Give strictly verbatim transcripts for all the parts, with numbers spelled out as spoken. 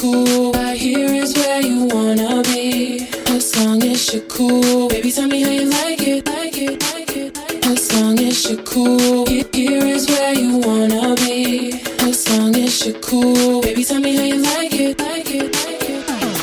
cool? Right here is where you wanna be. As long as you're cool, baby, tell me how you like it, like it, like it, like it. As long as you're cool, here, here is where you wanna be. As long as you're cool, baby, tell me how you like it, like it, like it.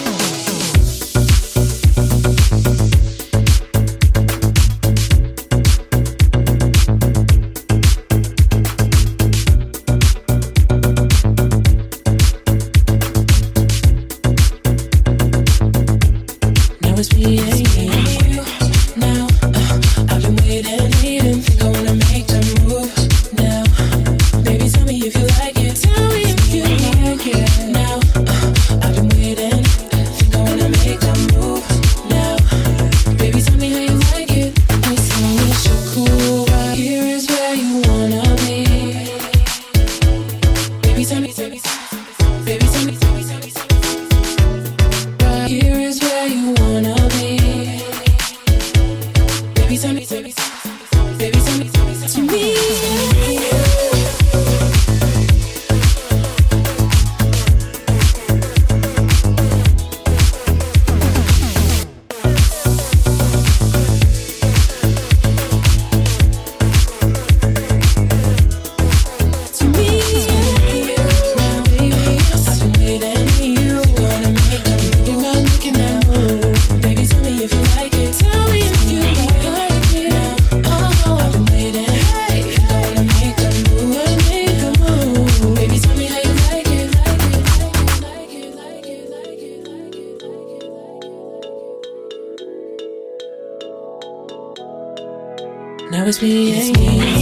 It's me and you now. Uh, I've been waiting, waiting. Think I wanna make the move now. Baby, tell me if you like it. Tell me if you like it now. Uh, I've been waiting. Think I wanna make the move now. Baby, tell me how you like it. As long as you're cool, right here is where you wanna be. Baby, tell me, tell me, baby, tell me, tell me, tell me, tell me. Right here is where you wanna be. Baby, tell me, tell me, baby, tell me, tell me, to me. Now it's me and you.